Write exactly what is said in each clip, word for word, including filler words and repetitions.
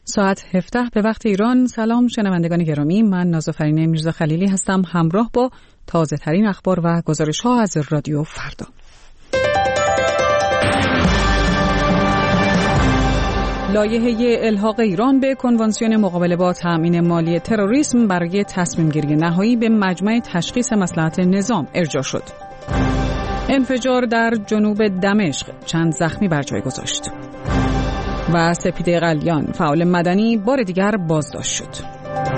ساعت هفده به وقت ایران. سلام شنوندگان گرامی، من نازافرین میرزا خلیلی هستم همراه با تازه ترین اخبار و گزارش ها از رادیو فردا. لایحه الحاق ایران به کنوانسیون مقابله با تامین مالی تروریسم برای تصمیم گیری نهایی به مجمع تشخیص مصلحت نظام ارجاع شد. انفجار در جنوب دمشق چند زخمی بر جای گذاشت. و سپیده قلیان فعال مدنی بار دیگر بازداشت شد.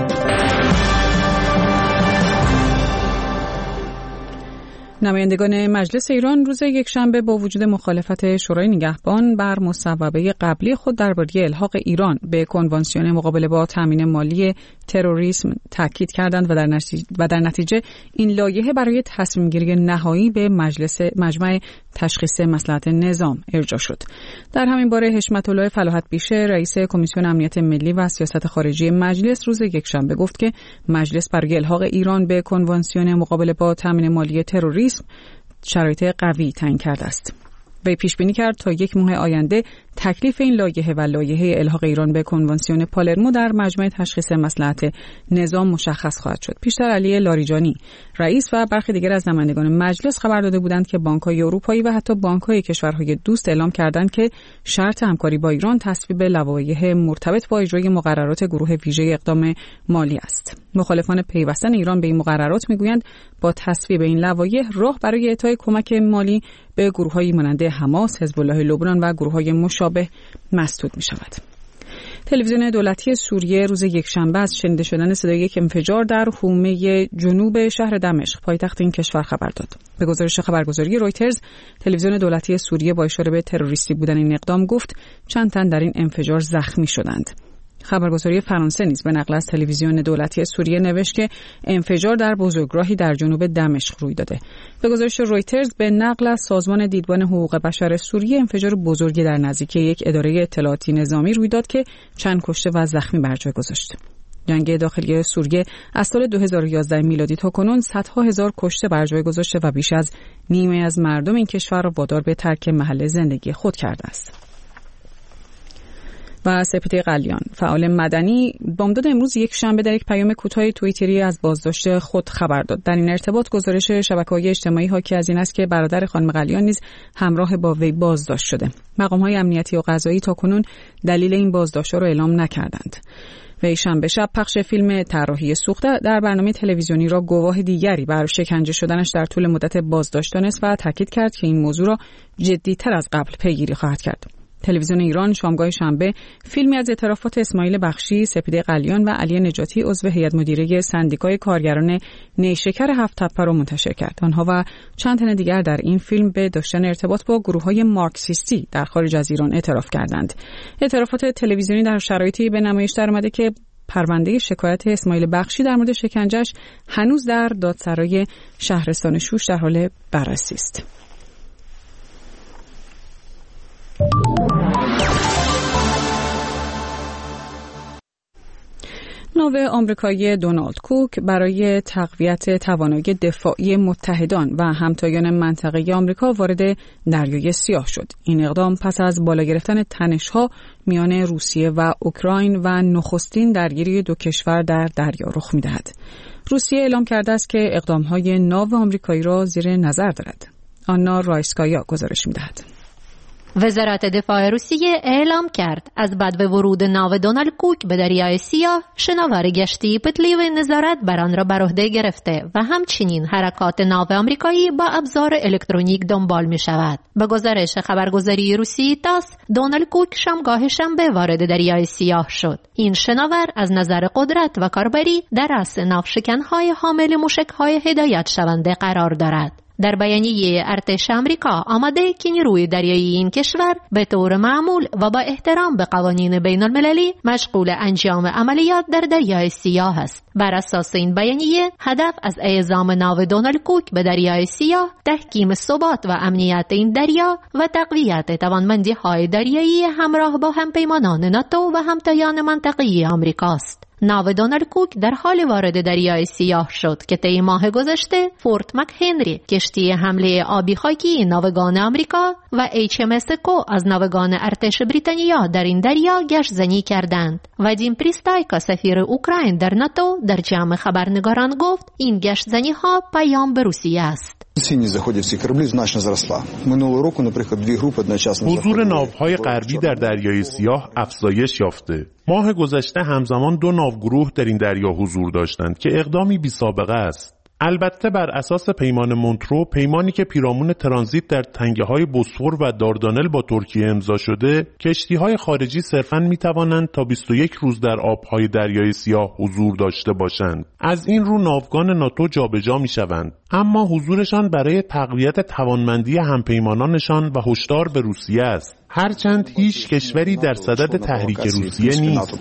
نمایندگان مجلس ایران روز یکشنبه با وجود مخالفت شورای نگهبان بر مصوبه قبلی خود درباره الحاق ایران به کنوانسیون مقابله با تامین مالی تروریسم تاکید کردند و در نتیجه, و در نتیجه این لایحه برای تصمیم گیری نهایی به مجلس مجمع تشخیص مصلحت نظام ارجاع شد. در همین باره حشمت الله فلاحت بیشه رئیس کمیسیون امنیت ملی و سیاست خارجی مجلس روز یکشنبه گفت که مجلس برای الحاق ایران به کنوانسیون مقابله با تامین مالی تروریسم شرایط قوی تعیین کرده است. وی پیش بینی کرد تا یک ماه آینده تکلیف این لایحه و لایحه الحاق ایران به کنوانسیون پالرمو در مجمع تشخیص مصلحت نظام مشخص خواهد شد. پیشتر علی لاریجانی رئیس و برخی دیگر از نمایندگان مجلس خبر داده بودند که بانک‌های اروپایی و حتی بانک‌های کشورهای دوست اعلام کردند که شرط همکاری با ایران تصویب لوایح مرتبط با اجرای مقررات گروه ویژه اقدام مالی است. مخالفان پیوستن ایران به این مقررات میگویند با تصویب این لوایح راه برای اعطای کمک مالی به گروه‌های مانند حماس، حزب الله لبنان و گروه‌های مشابه مسدود می‌شود. تلویزیون دولتی سوریه روز یکشنبه از شنیده شدن صدای یک انفجار در حومه جنوب شهر دمشق پایتخت این کشور خبر داد. به گزارش خبرگزاری رویترز، تلویزیون دولتی سوریه با اشاره به تروریستی بودن این اقدام گفت چند تن در این انفجار زخمی شدند. خبرگزاری فرانسه نیز به نقل از تلویزیون دولتی سوریه نوشت که انفجار در بزرگراهی در جنوب دمشق روی داده. به گزارش رویترز به نقل از سازمان دیدبان حقوق بشر سوریه، انفجار بزرگی در نزدیکی یک اداره اطلاعاتی نظامی روی داد که چند کشته و زخمی بر جای گذاشت. جنگ داخلی سوریه از سال دو هزار و یازده میلادی تا کنون صدها هزار کشته بر جای گذاشته و بیش از نیمه از مردم این کشور را وادار به ترک محل زندگی خود کرده است. و سپیده قلیان فعال مدنی بامداد امروز یک شنبه در یک پیام کوتاه توییتری از بازداشت خود خبر داد. در این ارتباط گزارش شبکه‌های اجتماعی حاکی از این است که برادر خانم قلیان نیز همراه با وی بازداشت شده. مقام‌های امنیتی و قضایی تاکنون دلیل این بازداشت را اعلام نکردند. وی شنبه شب پخش فیلم طراحی سوخته در برنامه تلویزیونی را گواه دیگری بر شکنجه شدنش در طول مدت بازداشت دانست و تاکید کرد که این موضوع را جدی‌تر از قبل پیگیری خواهد کرد. تلویزیون ایران شامگاه شنبه فیلمی از اعترافات اسماعیل بخشی، سپیده قلیان و علی نجاتی عضو هیئت مدیره سندیکای کارگران نیشکر هفت تپه را منتشر کرد. آنها و چند تن دیگر در این فیلم به داشتن ارتباط با گروه‌های مارکسیستی در خارج از ایران اعتراف کردند. اعترافات تلویزیونی در شرایطی به نمایش درآمده که پرونده شکایت اسماعیل بخشی در مورد شکنجه‌اش هنوز در دادسرای شهرستان شوش در حال بررسی است. ناو آمریکایی دونالد کوک برای تقویت توانایی دفاعی متحدان و همتایان منطقه آمریکا وارد دریای سیاه شد. این اقدام پس از بالا گرفتن تنش‌ها میان روسیه و اوکراین و نخستین درگیری دو کشور در دریا رخ می‌دهد. روسیه اعلام کرده است که اقدام‌های ناو آمریکایی را زیر نظر دارد. آنا رایسکایا گزارش می‌دهد. وزارت دفاع روسیه اعلام کرد از بعد ورود ناو دونالد کوک به دریای سیاه شناور گشتی پتلی و نظارت بر آن را بر عهده گرفته و همچنین حرکات ناو آمریکایی با ابزار الکترونیک دنبال می شود. به گزارش خبرگزاری روسی تاس، دونالد کوک شامگاه شنبه وارد دریای سیاه شد. این شناور از نظر قدرت و کاربری در رأس ناوشکن‌های حامل موشک‌های هدایت شونده قرار دارد. در بیانیه ارتش آمریکا آمده که نیروی دریایی این کشور به طور معمول و با احترام به قوانین بین المللی مشغول انجام عملیات در دریای سیاه است. بر اساس این بیانیه هدف از اعزام ناو دونالد کوک به دریای سیاه تحکیم ثبات و امنیت این دریا و تقویت توانمندی های دریایی همراه با همپیمانان ناتو و همتایان منطقه‌ای آمریکاست. ناو دونالد کوک در حال وارد دریای سیاه شد که طی ماه گذشته فورت مک هنری کشتی حمله آبی خاکی ناوگان آمریکا و اچ ام اس کو از ناوگان ارتش بریتانیا در این دریا گشت‌زنی کردند. وادیم پریستایکا سفیر اوکراین در ناتو در جمع خبرنگاران گفت این گشت‌زنی‌ها پیام به روسیه است. حضور ناوهای غربی در دریای سیاه افزایش یافته. ماه گذشته همزمان دو ناوگروه در این دریا حضور داشتند که اقدامی بی سابقه است. البته بر اساس پیمان مونترو، پیمانی که پیرامون ترانزیت در تنگه‌های بوسفور و داردانل با ترکیه امضا شده، کشتی‌های خارجی صرفاً می‌توانند تا بیست و یک روز در آب‌های دریای سیاه حضور داشته باشند. از این رو ناوگان ناتو جابجا می‌شوند، اما حضورشان برای تقویت توانمندی همپیمانانشان و هشدار به روسیه است. هرچند هیچ کشوری در صدد تحریک روسیه نیست.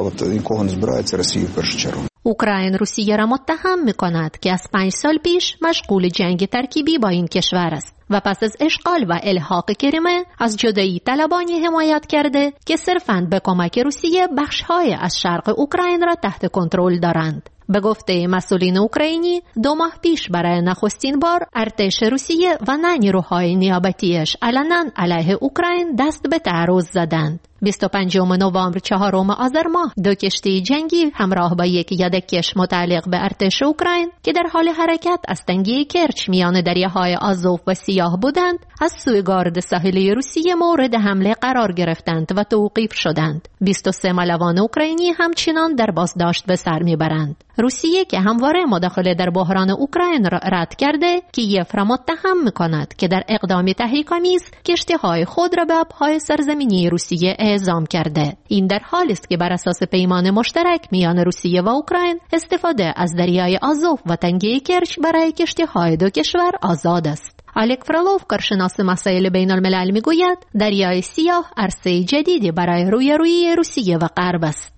اوکراین روسیه را متهم می‌کند که از پنج سال پیش مشغول جنگ ترکیبی با این کشور است و پس از اشغال و الحاق کریمه از جدایی طلبانی حمایت کرده که صرفاً به کمک روسیه بخش‌های از شرق اوکراین را تحت کنترل دارند. به گفته مسئولین اوکراینی، دو ماه پیش برای نخستین بار ارتش روسیه و نه نیروهای نیابتیش علنا علیه اوکراین دست به تعرض زدند. بیست و پنجم نوامبر چهارم آذر ماه دو کشتی جنگی همراه با یک یدککش متعلق به ارتش اوکراین که در حال حرکت از تنگه کرچ میان دریاهای آزوف و سیاه بودند، از سوی گارد ساحلی روسیه مورد حمله قرار گرفتند و توقیف شدند. بیست و سه ملوان اوکراینی همچنان در بازداشت به سر میبرند. روسیه که همواره مداخله در بحران اوکراین را رد کرده، کیف را متهم می‌کند که در اقدامی تحریک‌آمیز کشتی‌های خود را به آب‌های سرزمینی روسیه اعزام کرده. این در حالی است که بر اساس پیمان مشترک میان روسیه و اوکراین استفاده از دریای آزوف و تنگه کرچ برای کشتی‌های دو کشور آزاد است. الک فرالوف، کارشناس مسائل بین الملل، میگوید دریای سیاه عرصه جدیدی برای رویارویی روسیه و غرب است.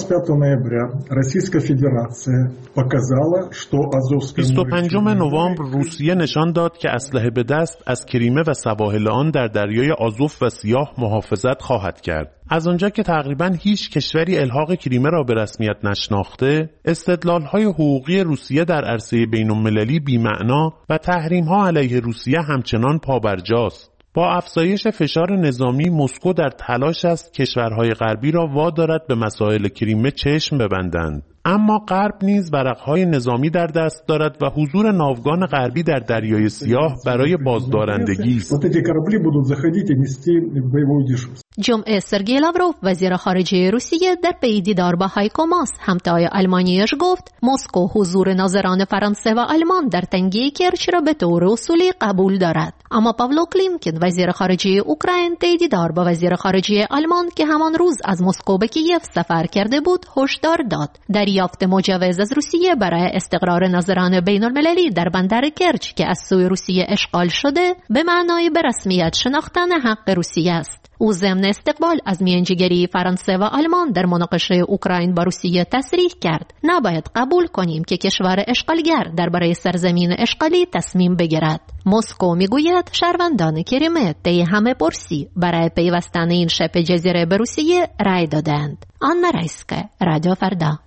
بیست و پنجم نوامبر روسیه نشان داد که اسلحه به دست از کریمه و سواحل آن در دریای آزوف و سیاه محافظت خواهد کرد. از آنجا که تقریباً هیچ کشوری الحاق کریمه را به رسمیت نشناخته، استدلال‌های حقوقی روسیه در عرصه بین‌المللی بی‌معنا و تحریم‌ها علیه روسیه همچنان پابرجاست. با افزایش فشار نظامی، مسکو در تلاش است کشورهای غربی را وادارد به مسائل کریمه چشم ببندند. اما غرب نیز ورقهای نظامی در دست دارد و حضور ناوگان غربی در دریای سیاه برای بازدارندگی است. جمعه سرگئی لاوروف، وزیر خارجه روسیه، در پی دیدار با هایکو ماس، همتای آلمانیش، گفت مسکو حضور ناظران فرانسه و آلمان در تنگه کرچ را به طور اصولی قبول دارد. اما پاولو کلیمکین، وزیر خارجه اوکراین، طی دیدار با وزیر خارجه آلمان که همان روز از مسکو به کیف سفر کرده بود، هشدار داد دریافت مجوز از روسیه برای استقرار ناظران بین المللی در بندر کرچ که از سوی روسیه اشغال شده به معنای به رسمیت شناختن حق روسیه است. او ضمن استقبال از میانجیگری فرانسه و آلمان در مناقشه اوکراین با روسیه تصریح کرد نباید قبول کنیم که کشور اشغالگر درباره سرزمین اشغالی تصمیم بگیرد. مسکو میگوید شهروندان کریمه طی همه پرسی برای پیوستن این شبه جزیره به روسیه رای دادند. آنا رایسکه، رادیو فردا.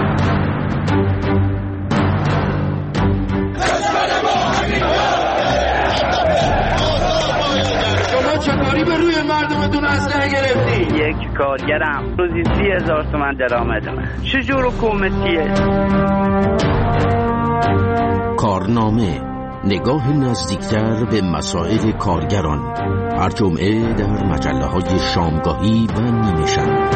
چطوری به روی مردمتون اسلحه گرفتی؟ یک کارگرم روزی سی هزار تومن درآمدمه. چجور حکومتیه؟ کارنامه، نگاه نزدیکتر به مسائل کارگران، هر جمعه در مجله های شامگاهی و نیمه شب.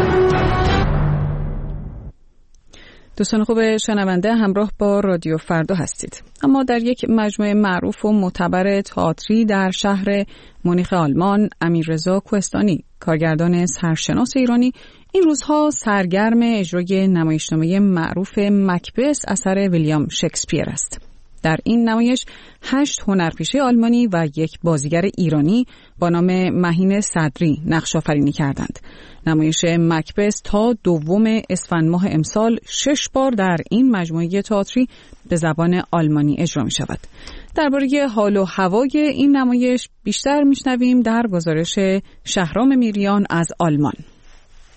دوستان خوب شنونده، همراه با رادیو فردا هستید. اما در یک مجموعه معروف و معتبر تئاتری در شهر مونیخ آلمان، امیررضا کوهستانی، کارگردان سرشناس ایرانی، این روزها سرگرم اجرای نمایشنامه معروف مکبث اثر ویلیام شکسپیر است. در این نمایش هشت هنرپیشه آلمانی و یک بازیگر ایرانی با نام مهین صدری نقش آفرینی کردند. نمایش مکبث تا دوم اسفند ماه امسال شش بار در این مجموعه تئاتری به زبان آلمانی اجرا می شود. درباره حال و هوای این نمایش بیشتر می شنویم در گزارش شهرام میریان از آلمان.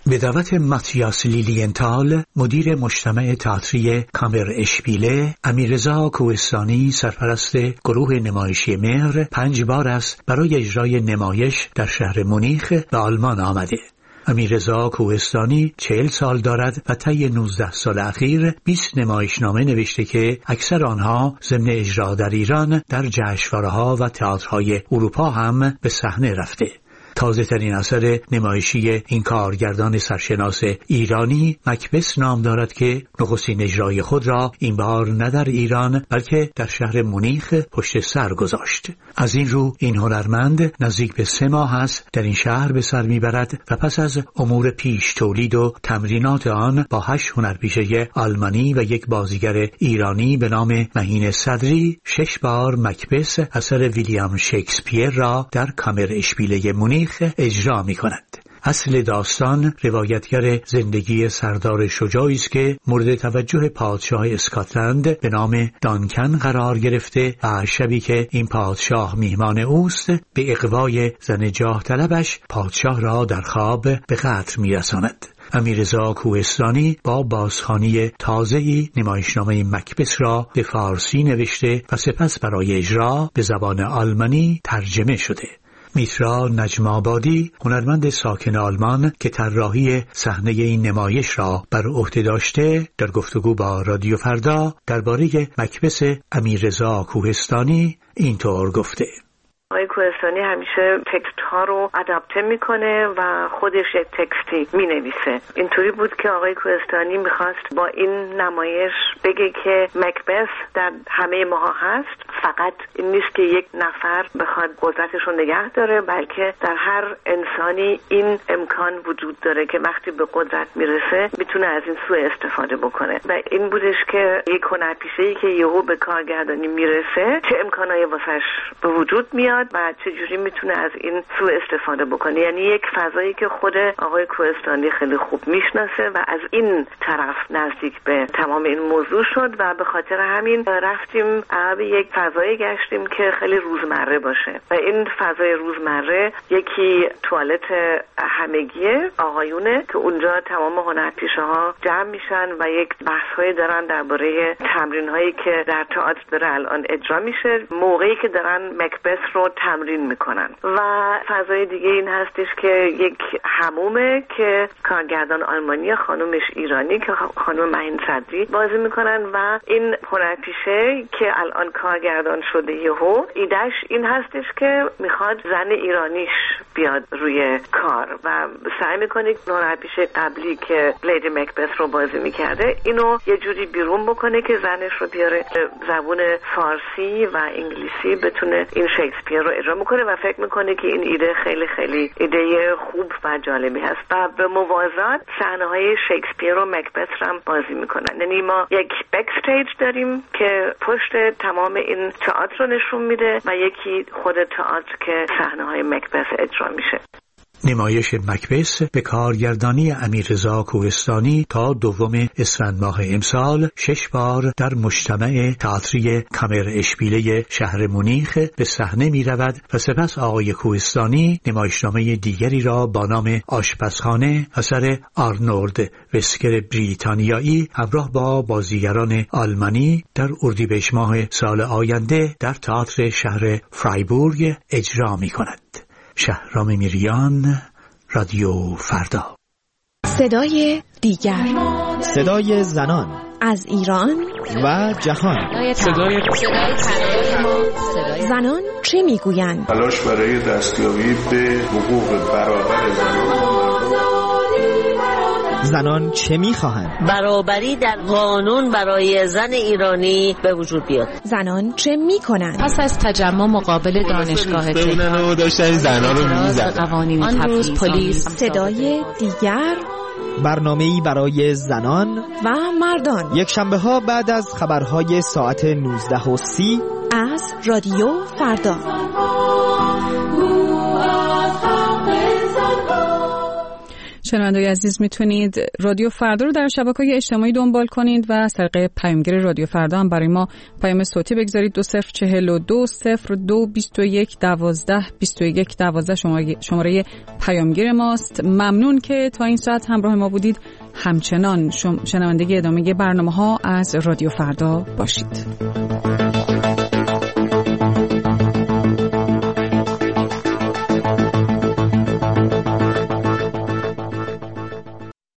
به دعوت ماتیاس لیلینتال، مدیر مجتمع تئاتری کامر اشپیله، امیررضا کوهستانی سرپرست گروه نمایشی مهر پنج بار است برای اجرای نمایش در شهر مونیخ به آلمان آمده. امیررضا کوهستانی چهل سال دارد و طی نوزده سال اخیر بیست نمایشنامه نوشته که اکثر آنها ضمن اجرا در ایران در جشنواره‌ها و تئاترهای اروپا هم به صحنه رفته. تازه ترین اثر نمایشی این کارگردان سرشناس ایرانی مکبث نام دارد که نخستین اجرای خود را این بار نه در ایران بلکه در شهر مونیخ پشت سر گذاشت. از این رو این هنرمند نزدیک به سه ماه است در این شهر به سر میبرد و پس از امور پیش تولید و تمرینات آن با هشت هنرپیشه آلمانی و یک بازیگر ایرانی به نام مهین صدری شش بار مکبث اثر ویلیام شکسپیر را در کامر اشپیله مونیخ اجرا می کند. اصل داستان روایتگر زندگی سردار شجاعی است که مورد توجه پادشاه اسکاتلند به نام دانکن قرار گرفته و شبی که این پادشاه میهمان اوست به اغوای زن جاه طلبش پادشاه را در خواب به قتل میرساند. امیررضا کوهستانی با بازخوانی تازه‌ای نمایشنامه مکبث را به فارسی نوشته و سپس برای اجرا به زبان آلمانی ترجمه شده. میترا نجم آبادی، هنرمند ساکن آلمان که طراحی صحنه این نمایش را بر عهده داشته، در گفتگو با رادیو فردا درباره مکبث امیررضا کوهستانی اینطور گفته: آقای کوهستانی همیشه تکست ها رو ادابته میکنه و خودش یک تکستی مینویسه. اینطوری بود که آقای کوهستانی میخواست با این نمایش بگه که مکبث در همه ماها هست، فقط این نیست که یک نفر بخواد قدرتش رو نگه داره، بلکه در هر انسانی این امکان وجود داره که وقتی به قدرت میرسه میتونه از این سوء استفاده بکنه. و این بودش که یک هنرپیشه‌ای که یهو به کارگردانی میرسه چه امکانایی واسش به وجود میاد و چجوری میتونه از این سوء استفاده بکنه. یعنی یک فضایی که خود آقای کوهستانی خیلی خوب میشناسه و از این طرف نزدیک به تمام این موضوع شد و به خاطر همین رفتیم عقب یک فضایی گشتیم که خیلی روزمره باشه و این فضای روزمره یکی توالت همگی آقایونه که اونجا تمام هنرپیشه ها جمع میشن و یک بحث‌هایی دارن درباره تمرین‌هایی که در تئاتر داره الان اجرا میشه موقعی که دارن مکبث رو تمرین میکنن. و فضای دیگه این هستش که یک حمومه که کارگردان آلمانی خانومش ایرانی که خانم مهین صدری بازی میکنن و این هنرپیشه که الان کارگردان شده یهو ایدهش این هستش که میخواد زن ایرانیش بیاد روی کار و سعی میکنه هنرپیشه قبلی که لیدی مکبث رو بازی میکرده اینو یه جوری بیرون بکنه که زنش رو بیاره زبون فارسی و انگلیسی بتونه این شکسپیر رو اجرا میکنه و فکر میکنه که این ایده خیلی خیلی ایده خوب و جالبی هست و به موازات صحنه‌های شکسپیر و مکبث هم بازی میکنن. یعنی ما یک بکستیج داریم که پشت تمام این تئاتر رو نشون میده و یکی خود تئاتر که صحنه‌های مکبث اجرا میشه. نمایش مکبث به کارگردانی امیررضا کوهستانی تا دوم اسفند ماه امسال شش بار در مجتمع تئاتری کامر اشپیله شهر مونیخ به صحنه می رود و سپس آقای کوهستانی نمایشنامه دیگری را با نام آشپزخانه اثر آرنولد وسکر بریتانیایی همراه با بازیگران آلمانی در اردیبهشت ماه سال آینده در تئاتر شهر فرایبورگ اجرا می کند. شهرام میریان، رادیو فردا. صدای دیگر، صدای زنان از ایران و جهان. صدای زنان چه میگویند؟ تلاش برای دستیابی به حقوق برابر زنان. زنان چه میخواهند؟ برابری در قانون برای زن ایرانی به وجود بیاد. زنان چه میکنند؟ پس از تجمع مقابل دانشگاه تهران داشتن زنان رو میزدن. آن روز پلیس. صدای دیگر، برنامه‌ای برای زنان و مردان، یک شنبه ها بعد از خبرهای ساعت نوزده و سی از رادیو فردا. شنوندگان عزیز میتونید رادیو فردا رو در شبکه‌های اجتماعی دنبال کنید و از طریق پیامگیر رادیو فردا هم برای ما پیام صوتی بگذارید. دو صفر چهل و دو صفر دو بیست و یک دوازده بیست و یک دوازده شماره شماره پیامگیر ماست. ممنون که تا این ساعت همراه ما بودید. همچنان شنوندگی ادامه برنامه‌ها از رادیو فردا باشید.